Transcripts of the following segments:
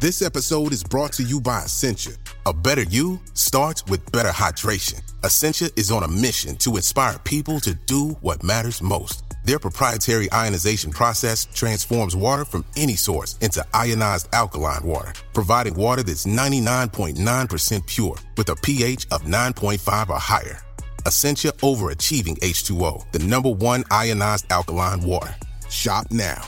This episode is brought to you by Essentia. A better you starts with better hydration. Essentia is on a mission to inspire people to do what matters most. Their proprietary ionization process transforms water from any source into ionized alkaline water, providing water that's 99.9% pure with a pH of 9.5 or higher. Essentia Overachieving H2O, the #1 ionized alkaline water. Shop now.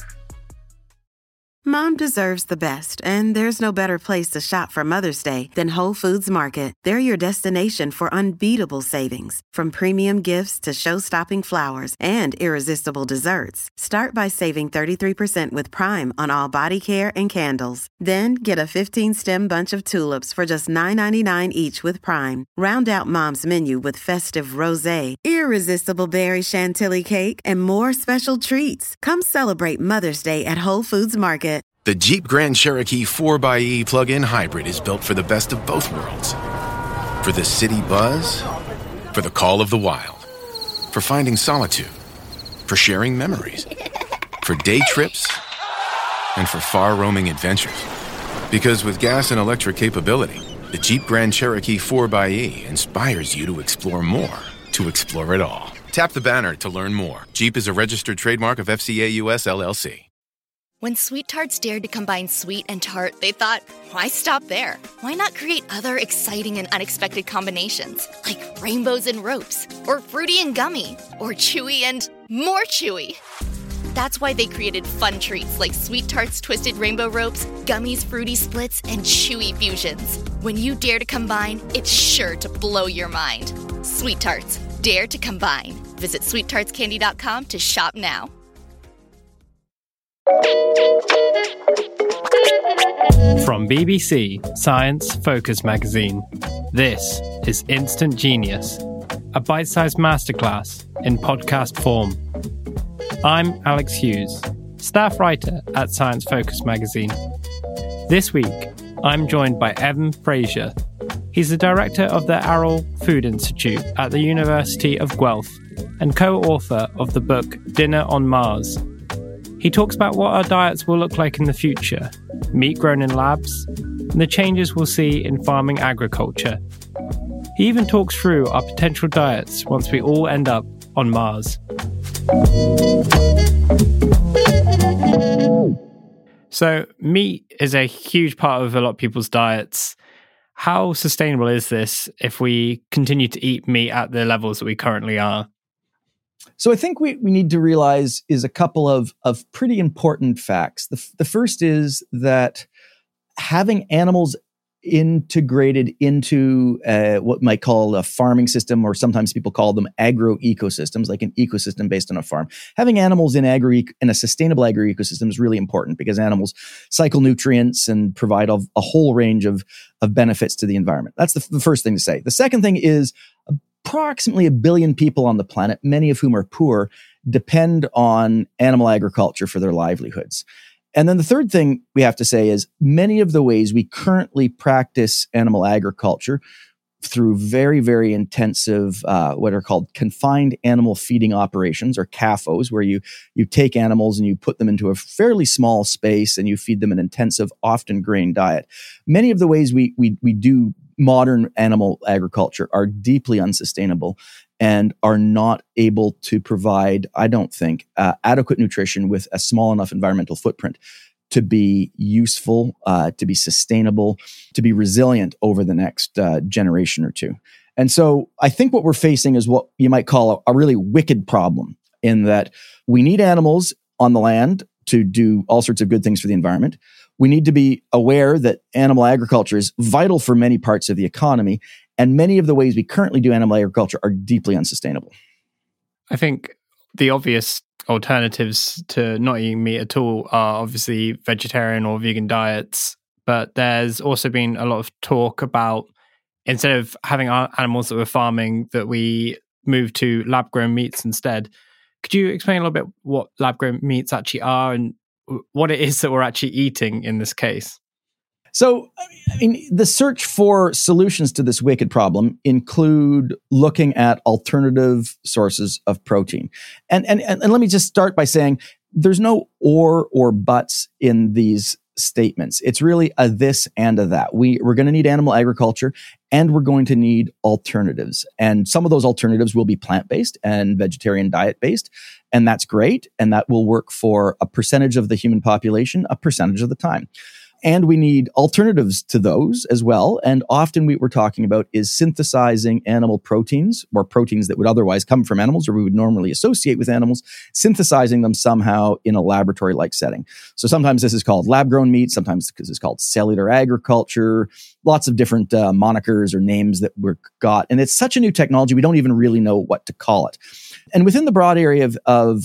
Mom deserves the best, and there's no better place to shop for Mother's Day than Whole Foods Market. They're your destination for unbeatable savings, from premium gifts to show-stopping flowers and irresistible desserts. Start by saving 33% with Prime on all body care and candles. Then get a 15-stem bunch of tulips for just $9.99 each with Prime. Round out Mom's menu with festive rosé, irresistible berry chantilly cake, and more special treats. Come celebrate Mother's Day at Whole Foods Market. The Jeep Grand Cherokee 4xE plug-in hybrid is built for the best of both worlds. For the city buzz, for the call of the wild, for finding solitude, for sharing memories, for day trips, and for far-roaming adventures. Because with gas and electric capability, the Jeep Grand Cherokee 4xE inspires you to explore more, to explore it all. Tap the banner to learn more. Jeep is a registered trademark of FCA US LLC. When Sweet Tarts dared to combine sweet and tart, they thought, why stop there? Why not create other exciting and unexpected combinations? Like rainbows and ropes, or fruity and gummy, or chewy and more chewy. That's why they created fun treats like Sweet Tarts Twisted Rainbow Ropes, Gummies Fruity Splits, and Chewy Fusions. When you dare to combine, it's sure to blow your mind. Sweet Tarts, dare to combine. Visit sweettartscandy.com to shop now. From BBC Science Focus magazine, this is Instant Genius, a bite-sized masterclass in podcast form. I'm Alex Hughes, staff writer at Science Focus magazine. This week, I'm joined by Evan Fraser. He's the director of the Arrol Food Institute at the University of Guelph and co-author of the book Dinner on Mars. He talks about what our diets will look like in the future, meat grown in labs, and the changes we'll see in farming agriculture. He even talks through our potential diets once we all end up on Mars. So, meat is a huge part of a lot of people's diets. How sustainable is this if we continue to eat meat at the levels that we currently are? So I think we need to realize is a couple of pretty important facts. The first is that having animals integrated into what might call a farming system, or sometimes people call them agro-ecosystems, like an ecosystem based on a farm. Having animals in a sustainable agro-ecosystem is really important because animals cycle nutrients and provide a whole range of benefits to the environment. That's the first thing to say. The second thing is approximately 1 billion people on the planet, many of whom are poor, depend on animal agriculture for their livelihoods. And then the third thing we have to say is many of the ways we currently practice animal agriculture through very, very intensive, what are called confined animal feeding operations, or CAFOs, where you take animals and you put them into a fairly small space and you feed them an intensive, often grain diet. Many of the ways we do modern animal agriculture are deeply unsustainable and are not able to provide, I don't think, adequate nutrition with a small enough environmental footprint to be useful, to be sustainable, to be resilient over the next generation or two. And so I think what we're facing is what you might call a really wicked problem, in that we need animals on the land to do all sorts of good things for the environment. We need to be aware that animal agriculture is vital for many parts of the economy, and many of the ways we currently do animal agriculture are deeply unsustainable. I think the obvious alternatives to not eating meat at all are obviously vegetarian or vegan diets, but there's also been a lot of talk about, instead of having our animals that we're farming, that we move to lab-grown meats instead. Could you explain a little bit what lab-grown meats actually are and what it is that we're actually eating in this case? So, I mean, the search for solutions to this wicked problem include looking at alternative sources of protein. And let me just start by saying there's no or buts in these statements. It's really a this and a that. We're going to need animal agriculture, and we're going to need alternatives. And some of those alternatives will be plant-based and vegetarian diet-based, and that's great. And that will work for a percentage of the human population, a percentage of the time. And we need alternatives to those as well. And often what we're talking about is synthesizing animal proteins, or proteins that would otherwise come from animals or we would normally associate with animals, synthesizing them somehow in a laboratory-like setting. So sometimes this is called lab-grown meat, sometimes this is called cellular agriculture, lots of different monikers or names that we've got. And it's such a new technology, we don't even really know what to call it. And within the broad area of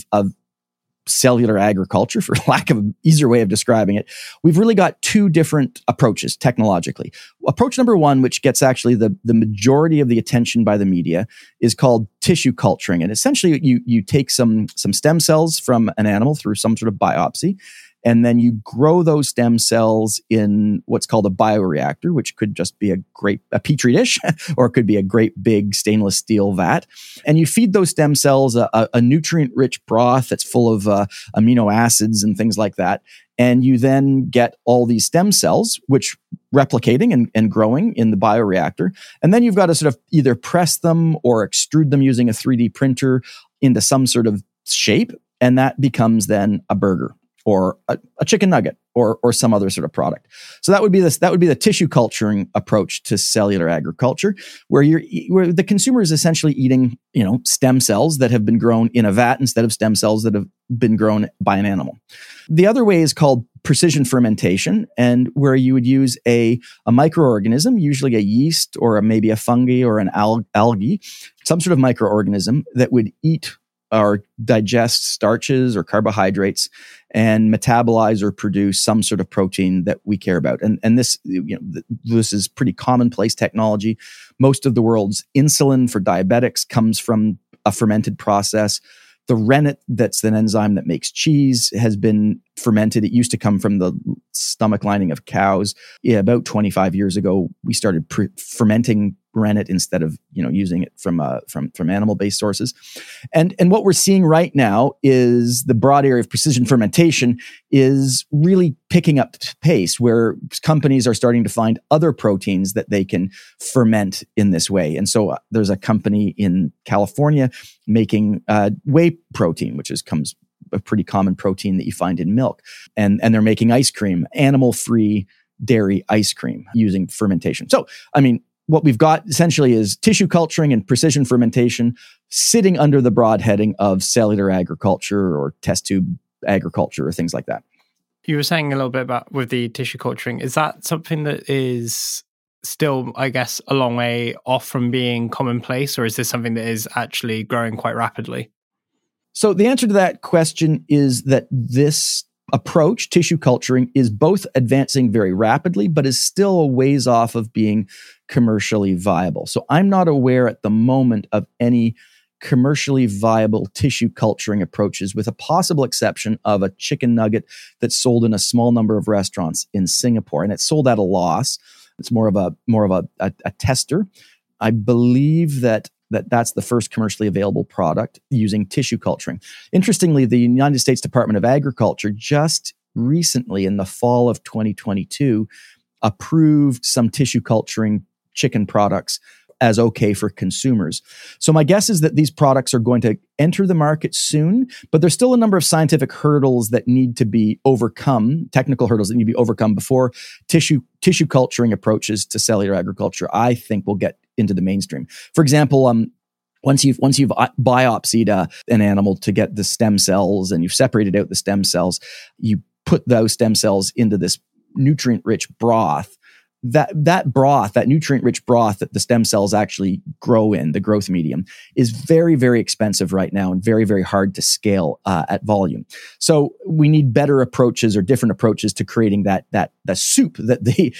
cellular agriculture, for lack of an easier way of describing it, we've really got two different approaches technologically. Approach number one, which gets actually the majority of the attention by the media, is called tissue culturing. And essentially you take some stem cells from an animal through some sort of biopsy, and then you grow those stem cells in what's called a bioreactor, which could just be a petri dish, or it could be a great big stainless steel vat. And you feed those stem cells a nutrient-rich broth that's full of amino acids and things like that. And you then get all these stem cells, which replicating and growing in the bioreactor. And then you've got to sort of either press them or extrude them using a 3D printer into some sort of shape. And that becomes then a burger, or a chicken nugget, or some other sort of product. So that would be the tissue culturing approach to cellular agriculture, where the consumer is essentially eating, stem cells that have been grown in a vat instead of stem cells that have been grown by an animal. The other way is called precision fermentation, and where you would use a microorganism, usually a yeast or maybe a fungi or an algae, some sort of microorganism that would eat or digest starches or carbohydrates and metabolize or produce some sort of protein that we care about. And this, this is pretty commonplace technology. Most of the world's insulin for diabetics comes from a fermented process. The rennet, that's an enzyme that makes cheese, has been fermented. It used to come from the stomach lining of cows. About 25 years ago, we started fermenting rennet instead of using it from animal-based sources. And what we're seeing right now is the broad area of precision fermentation is really picking up pace, where companies are starting to find other proteins that they can ferment in this way. And so there's a company in California making whey protein, which comes a pretty common protein that you find in milk. And they're making ice cream, animal-free dairy ice cream using fermentation. So, what we've got essentially is tissue culturing and precision fermentation sitting under the broad heading of cellular agriculture or test tube agriculture or things like that. You were saying a little bit about with the tissue culturing. Is that something that is still, I guess, a long way off from being commonplace, or is this something that is actually growing quite rapidly? So the answer to that question is that this approach, tissue culturing, is both advancing very rapidly, but is still a ways off of being commercially viable. So I'm not aware at the moment of any commercially viable tissue culturing approaches, with a possible exception of a chicken nugget that's sold in a small number of restaurants in Singapore, and it's sold at a loss. It's more of a tester. I believe that's the first commercially available product using tissue culturing. Interestingly, the United States Department of Agriculture just recently, in the fall of 2022, approved some tissue culturing chicken products as okay for consumers. So my guess is that these products are going to enter the market soon, but there's still a number of scientific hurdles that need to be overcome, technical hurdles that need to be overcome before tissue culturing approaches to cellular agriculture, I think, will get into the mainstream. For example, once you've biopsied an animal to get the stem cells and you've separated out the stem cells, you put those stem cells into this nutrient-rich broth. That broth, that nutrient-rich broth that the stem cells actually grow in, the growth medium, is very, very expensive right now and very, very hard to scale at volume. So we need better approaches or different approaches to creating the soup that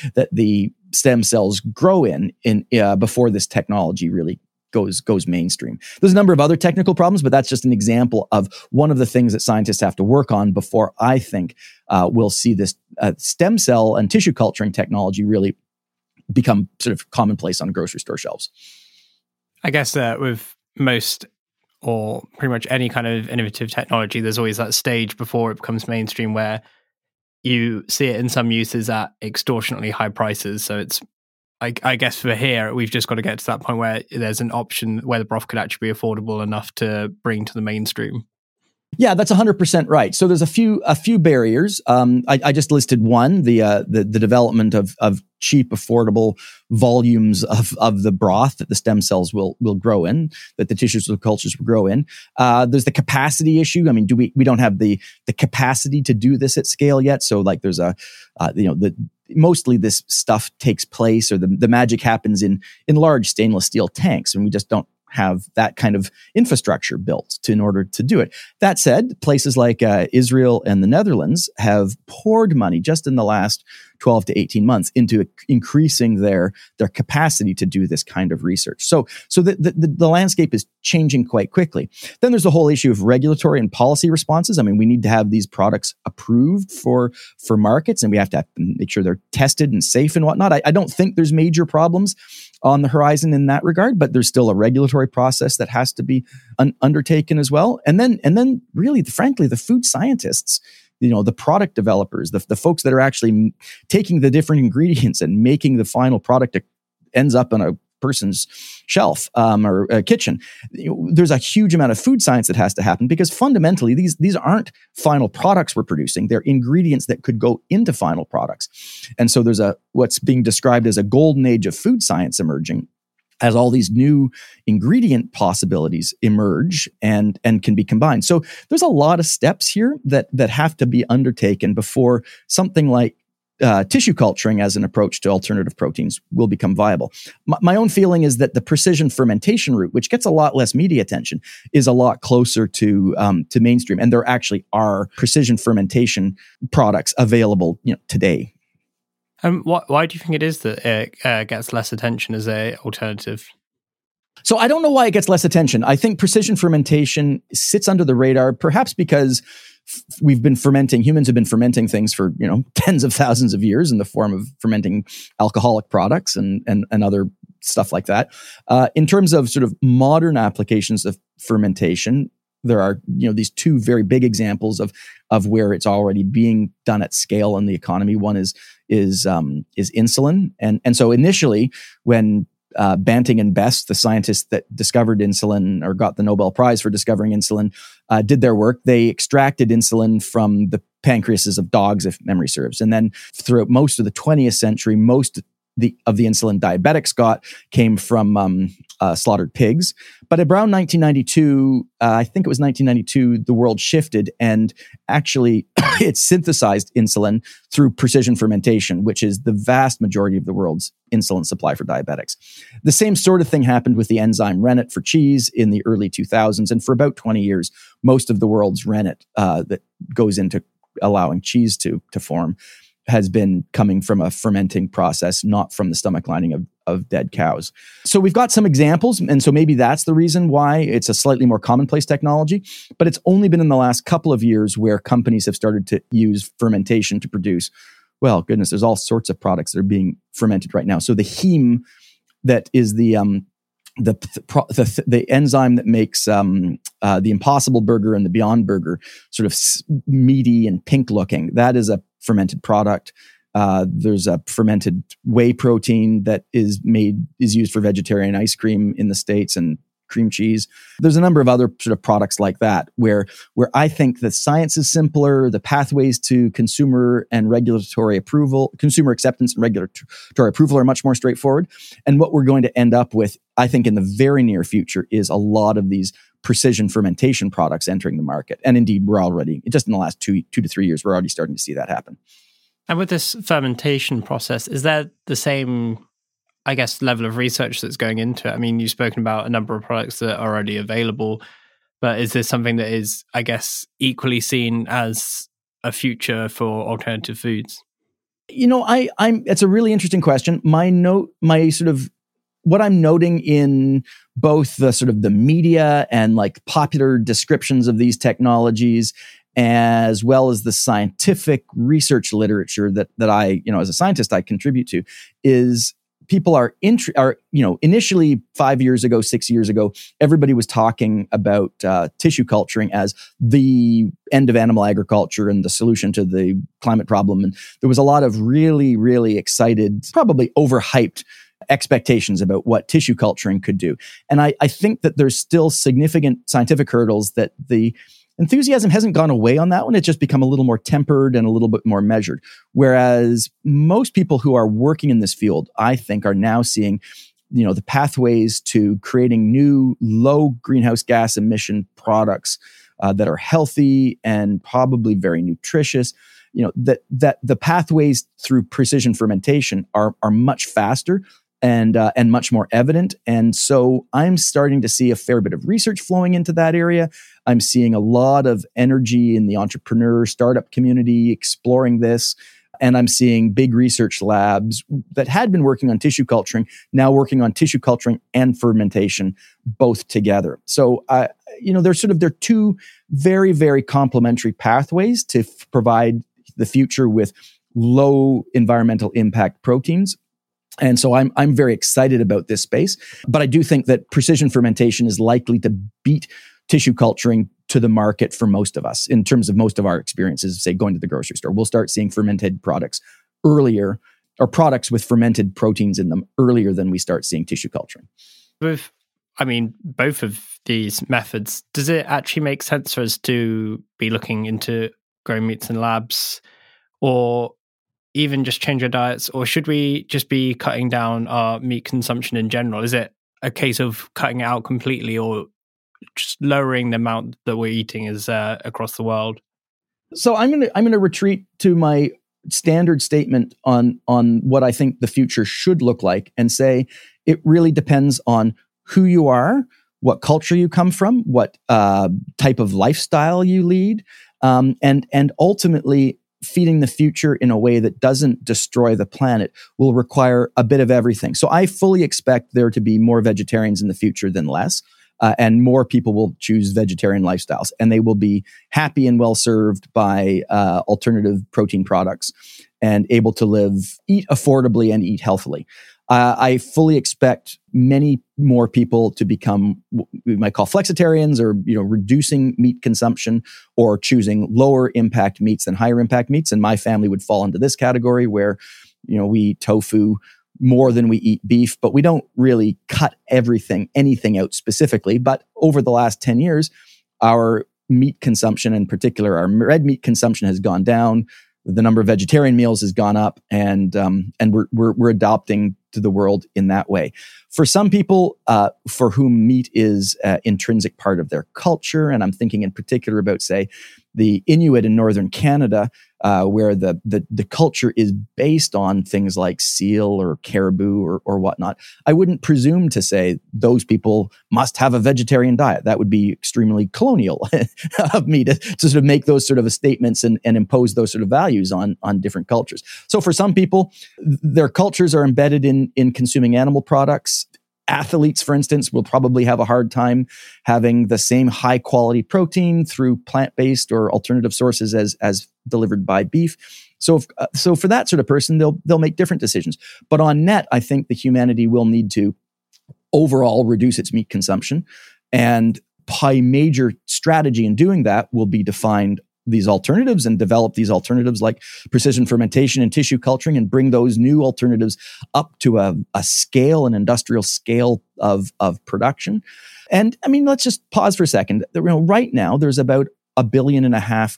the stem cells grow in before this technology really goes mainstream. There's a number of other technical problems, but that's just an example of one of the things that scientists have to work on before I think we'll see this stem cell and tissue culturing technology really become sort of commonplace on grocery store shelves. I guess with most or pretty much any kind of innovative technology, there's always that stage before it becomes mainstream where you see it in some uses at extortionately high prices. So it's, I guess for here, we've just got to get to that point where there's an option where the broth could actually be affordable enough to bring to the mainstream. Yeah, that's 100% right. So there's a few barriers. I just listed one: the development of cheap, affordable volumes of the broth that the stem cells will grow in, that the tissues of the cultures will grow in. There's the capacity issue. I mean, we don't have the capacity to do this at scale yet. So like there's mostly this stuff takes place, or the magic happens in large stainless steel tanks, and we just don't have that kind of infrastructure built in order to do it. That said, places like Israel and the Netherlands have poured money just in the last 12 to 18 months into increasing their capacity to do this kind of research. So the landscape is changing quite quickly. Then there's the whole issue of regulatory and policy responses. I mean, we need to have these products approved for markets, and we have to make sure they're tested and safe and whatnot. I don't think there's major problems on the horizon in that regard, but there's still a regulatory process that has to be undertaken as well. And then really, frankly, the food scientists, the product developers, the folks that are actually taking the different ingredients and making the final product that ends up on a person's shelf or a kitchen. There's a huge amount of food science that has to happen, because fundamentally these aren't final products we're producing. They're ingredients that could go into final products. And so there's what's being described as a golden age of food science emerging, as all these new ingredient possibilities emerge and can be combined. So there's a lot of steps here that have to be undertaken before something like tissue culturing as an approach to alternative proteins will become viable. My own feeling is that the precision fermentation route, which gets a lot less media attention, is a lot closer to mainstream. And there actually are precision fermentation products available, today. Why do you think it is that it gets less attention as an alternative? So I don't know why it gets less attention. I think precision fermentation sits under the radar, perhaps because humans have been fermenting things for, tens of thousands of years in the form of fermenting alcoholic products and other stuff like that. In terms of sort of modern applications of fermentation, there are, these two very big examples of where it's already being done at scale in the economy. One is insulin. And so initially when Banting and Best, the scientists that discovered insulin or got the Nobel Prize for discovering insulin, did their work. They extracted insulin from the pancreases of dogs, if memory serves. And then throughout most of the 20th century, most of the insulin diabetics got came from slaughtered pigs. But around 1992, I think it was 1992, the world shifted, and actually it synthesized insulin through precision fermentation, which is the vast majority of the world's insulin supply for diabetics. The same sort of thing happened with the enzyme rennet for cheese in the early 2000s. And for about 20 years, most of the world's rennet that goes into allowing cheese to form has been coming from a fermenting process, not from the stomach lining of dead cows. So we've got some examples, and so maybe that's the reason why it's a slightly more commonplace technology, but it's only been in the last couple of years where companies have started to use fermentation to produce, well, goodness, there's all sorts of products that are being fermented right now. So the heme, that is the enzyme that makes the Impossible Burger and the Beyond Burger sort of meaty and pink looking, that is a fermented product. There's a fermented whey protein that is used for vegetarian ice cream in the States and cream cheese. There's a number of other sort of products like that where I think the science is simpler, the pathways to consumer acceptance and regulatory approval are much more straightforward. And what we're going to end up with, I think, in the very near future is a lot of these precision fermentation products entering the market. And indeed, we're already, just in the last 2 to 3 years, we're already starting to see that happen. And with this fermentation process, is there the same, I guess, level of research that's going into it? I mean, you've spoken about a number of products that are already available, but is this something that is, I guess, equally seen as a future for alternative foods? It's a really interesting question. What I'm noting in both the sort of the media and like popular descriptions of these technologies, as well as the scientific research literature that I, as a scientist, I contribute to, is people are initially 5 years ago, 6 years ago, everybody was talking about tissue culturing as the end of animal agriculture and the solution to the climate problem. And there was a lot of really, really excited, probably overhyped expectations about what tissue culturing could do. And I think that there's still significant scientific hurdles that the enthusiasm hasn't gone away on that one. It's just become a little more tempered and a little bit more measured. Whereas most people who are working in this field, I think, are now seeing, the pathways to creating new low greenhouse gas emission products that are healthy and probably very nutritious. That the pathways through precision fermentation are much faster and much more evident. And so I'm starting to see a fair bit of research flowing into that area. I'm seeing a lot of energy in the entrepreneur startup community exploring this. And I'm seeing big research labs that had been working on tissue culturing, now working on tissue culturing and fermentation both together. So, they're two very, very complementary pathways to provide the future with low environmental impact proteins. And so I'm very excited about this space, but I do think that precision fermentation is likely to beat tissue culturing to the market for most of us in terms of most of our experiences, say going to the grocery store. We'll start seeing fermented products earlier, or products with fermented proteins in them earlier than we start seeing tissue culturing. Both of these methods, does it actually make sense for us to be looking into growing meats in labs, or even just change our diets, or should we just be cutting down our meat consumption in general? Is it a case of cutting it out completely, or just lowering the amount that we're eating across the world? So I'm gonna retreat to my standard statement on what I think the future should look like, and say it really depends on who you are, what culture you come from, what type of lifestyle you lead, and ultimately, feeding the future in a way that doesn't destroy the planet will require a bit of everything. So I fully expect there to be more vegetarians in the future than less, and more people will choose vegetarian lifestyles, and they will be happy and well served by alternative protein products and able to eat affordably and eat healthily. I fully expect many more people to become what we might call flexitarians, or reducing meat consumption or choosing lower impact meats than higher impact meats. And my family would fall into this category where we eat tofu more than we eat beef, but we don't really cut anything out specifically. But over the last 10 years, our meat consumption, in particular our red meat consumption, has gone down. The number of vegetarian meals has gone up, and we're adopting to the world in that way. For some people, for whom meat is an intrinsic part of their culture, and I'm thinking in particular about, say, the Inuit in northern Canada, where the culture is based on things like seal or caribou or whatnot, I wouldn't presume to say those people must have a vegetarian diet. That would be extremely colonial of me to sort of make those sort of statements and impose those sort of values on different cultures. So for some people, their cultures are embedded in consuming animal products. Athletes, for instance, will probably have a hard time having the same high quality protein through plant-based or alternative sources as delivered by beef. So for that sort of person, they'll make different decisions. But on net, I think the humanity will need to overall reduce its meat consumption, and a major strategy in doing that will be to find these alternatives and develop these alternatives like precision fermentation and tissue culturing, and bring those new alternatives up to a scale, an industrial scale of production. And I mean, let's just pause for a second. Right now, there's about 1.5 billion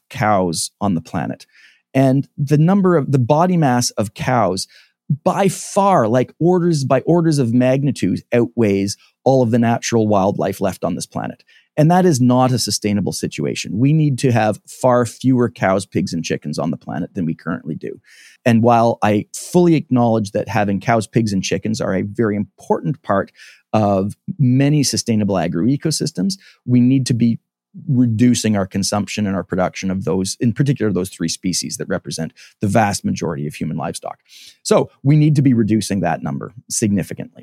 cows on the planet. And the body mass of cows by far, like orders of magnitude, outweighs all of the natural wildlife left on this planet. And that is not a sustainable situation. We need to have far fewer cows, pigs, and chickens on the planet than we currently do. And while I fully acknowledge that having cows, pigs, and chickens are a very important part of many sustainable agroecosystems, we need to be reducing our consumption and our production of those, in particular, those 3 species that represent the vast majority of human livestock. So we need to be reducing that number significantly.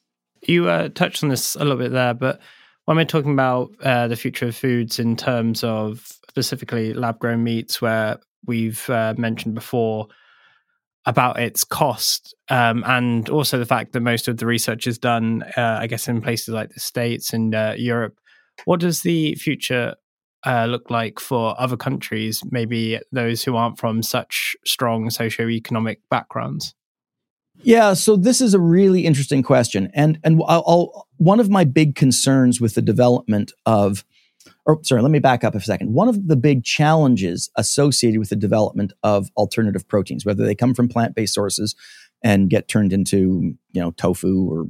You touched on this a little bit there, but when we're talking about the future of foods in terms of specifically lab-grown meats, where we've mentioned before, about its cost, and also the fact that most of the research is done, I guess, in places like the States and Europe. What does the future look like for other countries, maybe those who aren't from such strong socioeconomic backgrounds? Yeah, so this is a really interesting question. And one of my big concerns with the development of, let me back up a second. One of the big challenges associated with the development of alternative proteins, whether they come from plant-based sources and get turned into, tofu or,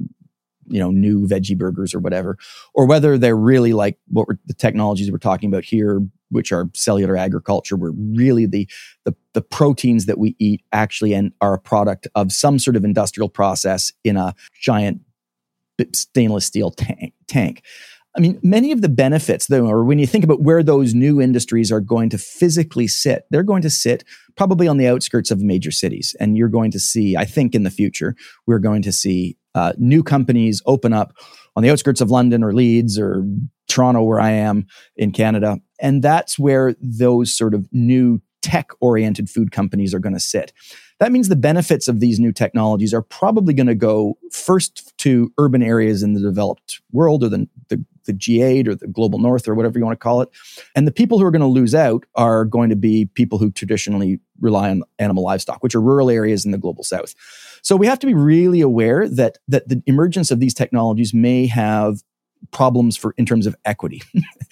new veggie burgers or whatever, or whether they're really like the technologies we're talking about here, which are cellular agriculture, where really the proteins that we eat actually are a product of some sort of industrial process in a giant stainless steel tank. I mean, many of the benefits, though, or when you think about where those new industries are going to physically sit, they're going to sit probably on the outskirts of major cities. And you're going to see, I think in the future, we're going to see new companies open up on the outskirts of London or Leeds or Toronto, where I am in Canada. And that's where those sort of new tech-oriented food companies are going to sit. That means the benefits of these new technologies are probably going to go first to urban areas in the developed world, or the G8 or the global north, or whatever you want to call it. And the people who are going to lose out are going to be people who traditionally rely on animal livestock, which are rural areas in the global south. So we have to be really aware that the emergence of these technologies may have problems in terms of equity.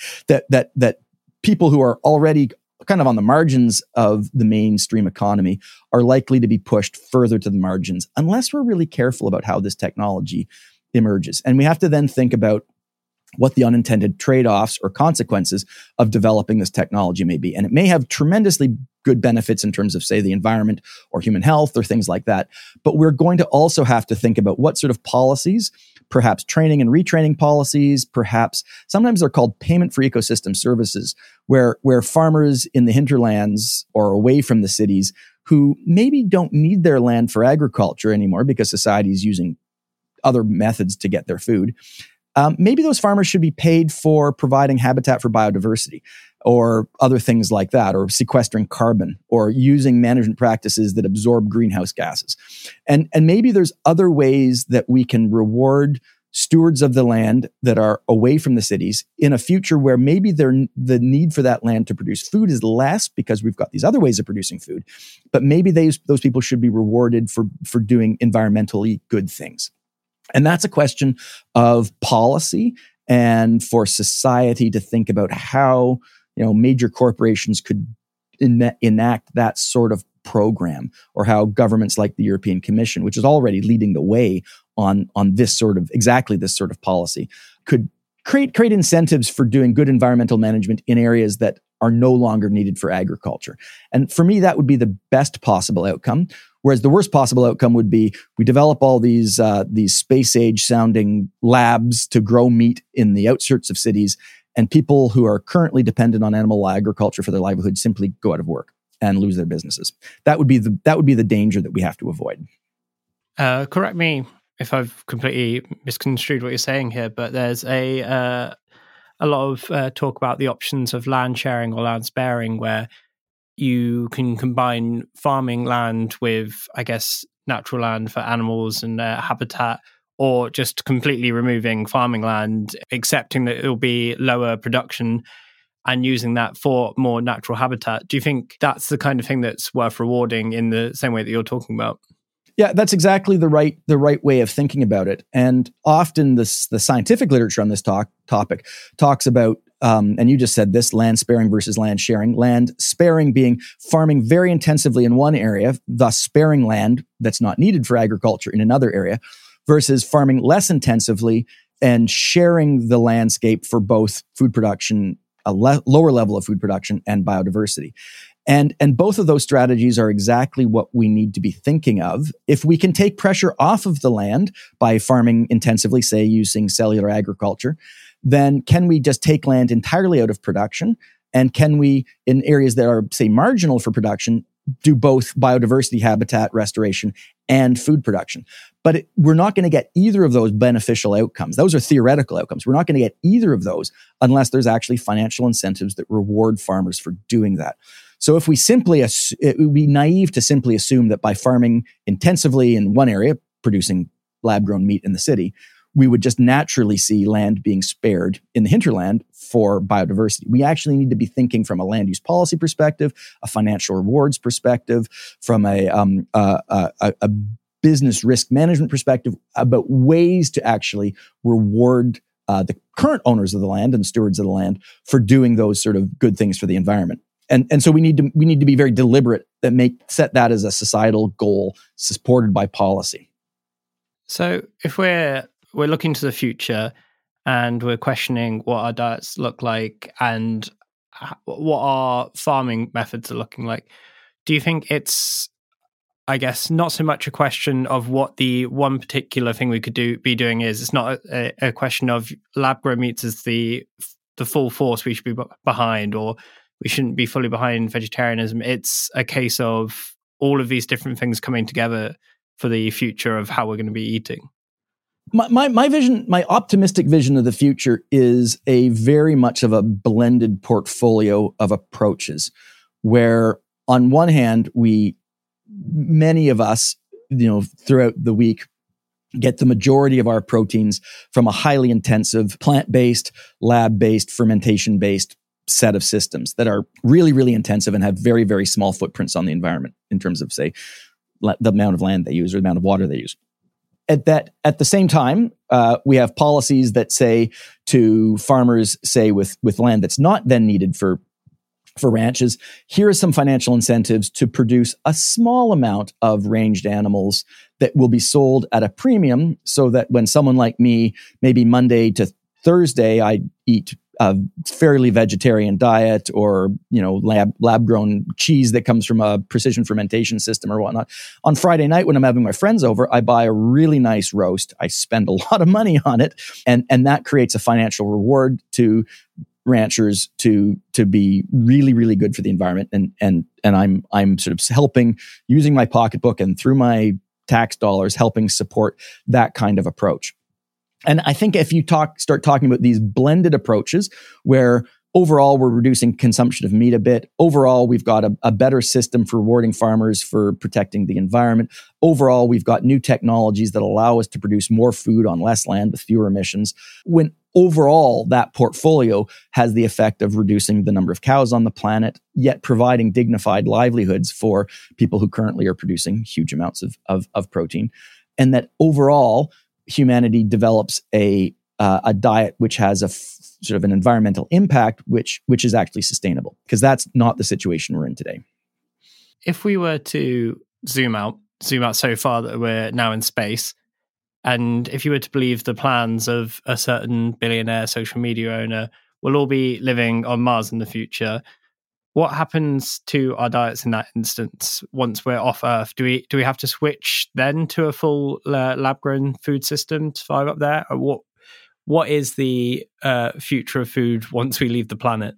that people who are already kind of on the margins of the mainstream economy are likely to be pushed further to the margins unless we're really careful about how this technology emerges. And we have to then think about what the unintended trade-offs or consequences of developing this technology may be. And it may have tremendously good benefits in terms of, say, the environment or human health or things like that. But we're going to also have to think about what sort of policies, perhaps training and retraining policies, perhaps sometimes they're called payment for ecosystem services, where farmers in the hinterlands or away from the cities who maybe don't need their land for agriculture anymore because society is using other methods to get their food. Maybe those farmers should be paid for providing habitat for biodiversity or other things like that, or sequestering carbon or using management practices that absorb greenhouse gases. And maybe there's other ways that we can reward stewards of the land that are away from the cities in a future where maybe the need for that land to produce food is less because we've got these other ways of producing food. But maybe those people should be rewarded for doing environmentally good things. And that's a question of policy and for society to think about how, major corporations could enact that sort of program, or how governments like the European Commission, which is already leading the way on exactly this sort of policy, could create incentives for doing good environmental management in areas that are no longer needed for agriculture. And for me, that would be the best possible outcome. Whereas the worst possible outcome would be we develop all these space age sounding labs to grow meat in the outskirts of cities, and people who are currently dependent on animal agriculture for their livelihood simply go out of work and lose their businesses. That would be the danger that we have to avoid. Correct me if I've completely misconstrued what you're saying here, but there's a lot of talk about the options of land sharing or land sparing, where you can combine farming land with, I guess, natural land for animals and habitat, or just completely removing farming land, accepting that it will be lower production and using that for more natural habitat. Do you think that's the kind of thing that's worth rewarding in the same way that you're talking about? Yeah, that's exactly the right way of thinking about it. And often the scientific literature on this topic talks about, and you just said this, land sparing versus land sharing. Land sparing being farming very intensively in one area, thus sparing land that's not needed for agriculture in another area, versus farming less intensively and sharing the landscape for both food production, a lower level of food production, and biodiversity. And both of those strategies are exactly what we need to be thinking of. If we can take pressure off of the land by farming intensively, say using cellular agriculture, then can we just take land entirely out of production? And can we, in areas that are, say, marginal for production, do both biodiversity habitat restoration and food production? But we're not going to get either of those beneficial outcomes. Those are theoretical outcomes. We're not going to get either of those unless there's actually financial incentives that reward farmers for doing that. So if we simply, it would be naive to simply assume that by farming intensively in one area, producing lab-grown meat in the city, we would just naturally see land being spared in the hinterland for biodiversity. We actually need to be thinking from a land use policy perspective, a financial rewards perspective, from a business risk management perspective, about ways to actually reward the current owners of the land and stewards of the land for doing those sort of good things for the environment. And so we need to be very deliberate that set that as a societal goal supported by policy. So if we're looking to the future and we're questioning what our diets look like and what our farming methods are looking like, do you think it's, I guess, not so much a question of what the one particular thing we could be doing is? It's not a question of lab-grown meats as the full force we should be behind, or we shouldn't be fully behind vegetarianism. It's a case of all of these different things coming together for the future of how we're going to be eating. My vision, my optimistic vision of the future is a very much of a blended portfolio of approaches, where on one hand, many of us, throughout the week, get the majority of our proteins from a highly intensive, plant-based, lab-based, fermentation-based set of systems that are really, really intensive and have very, very small footprints on the environment in terms of, say, the amount of land they use or the amount of water they use. At the same time, we have policies that say to farmers, say with land that's not then needed for ranches, here are some financial incentives to produce a small amount of ranged animals that will be sold at a premium, so that when someone like me, maybe Monday to Thursday, I eat a fairly vegetarian diet, or lab grown cheese that comes from a precision fermentation system or whatnot. On Friday night, when I'm having my friends over, I buy a really nice roast. I spend a lot of money on it, and that creates a financial reward to ranchers to be really, really good for the environment. And I'm sort of helping, using my pocketbook and through my tax dollars, helping support that kind of approach. And I think if you start talking about these blended approaches, where overall we're reducing consumption of meat a bit, overall we've got a better system for rewarding farmers for protecting the environment, overall we've got new technologies that allow us to produce more food on less land with fewer emissions, when overall that portfolio has the effect of reducing the number of cows on the planet, yet providing dignified livelihoods for people who currently are producing huge amounts of protein, and that overall humanity develops a diet which has sort of an environmental impact, which is actually sustainable, because that's not the situation we're in today. If we were to zoom out so far that we're now in space, and if you were to believe the plans of a certain billionaire social media owner, we'll all be living on Mars in the future. What happens to our diets in that instance once we're off Earth? Do we have to switch then to a full lab-grown food system to survive up there? Or what is the future of food once we leave the planet?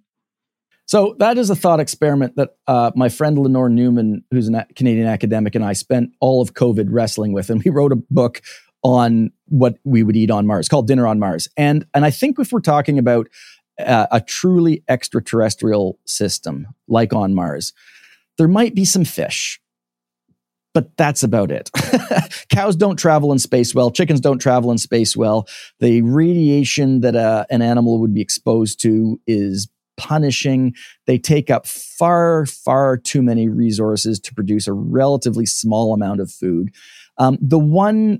So that is a thought experiment that my friend Lenore Newman, who's a Canadian academic, and I spent all of COVID wrestling with. And we wrote a book on what we would eat on Mars called Dinner on Mars. And I think if we're talking about a truly extraterrestrial system like on Mars, there might be some fish, but that's about it. Cows don't travel in space well. Chickens don't travel in space well. The radiation that an animal would be exposed to is punishing. They take up far, far too many resources to produce a relatively small amount of food. The one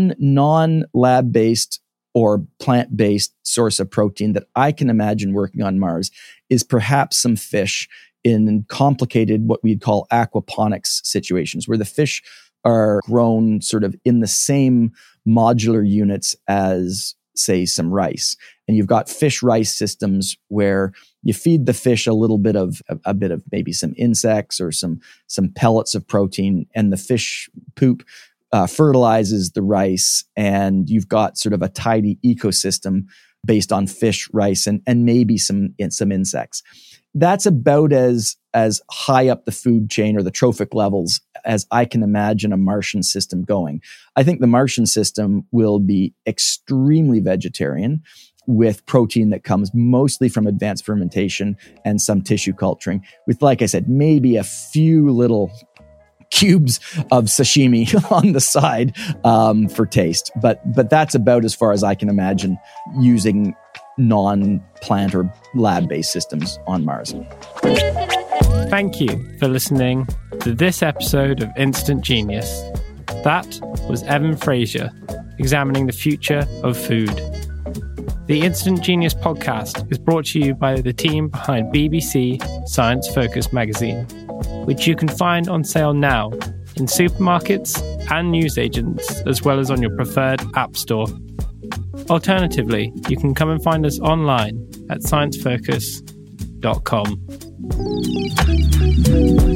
non-lab-based or plant-based source of protein that I can imagine working on Mars is perhaps some fish in complicated, what we'd call aquaponics situations, where the fish are grown sort of in the same modular units as, say, some rice. And you've got fish rice systems where you feed the fish a bit of maybe some insects or some pellets of protein, and the fish poop fertilizes the rice, and you've got sort of a tidy ecosystem based on fish, rice, and maybe some insects. That's about as high up the food chain or the trophic levels as I can imagine a Martian system going. I think the Martian system will be extremely vegetarian, with protein that comes mostly from advanced fermentation and some tissue culturing, with, like I said, maybe a few little cubes of sashimi on the side for taste. But that's about as far as I can imagine using non-plant or lab-based systems on Mars. Thank you for listening to this episode of Instant Genius. That was Evan Fraser, examining the future of food. The Instant Genius podcast is brought to you by the team behind BBC Science Focus magazine, which you can find on sale now in supermarkets and newsagents, as well as on your preferred app store. Alternatively, you can come and find us online at sciencefocus.com.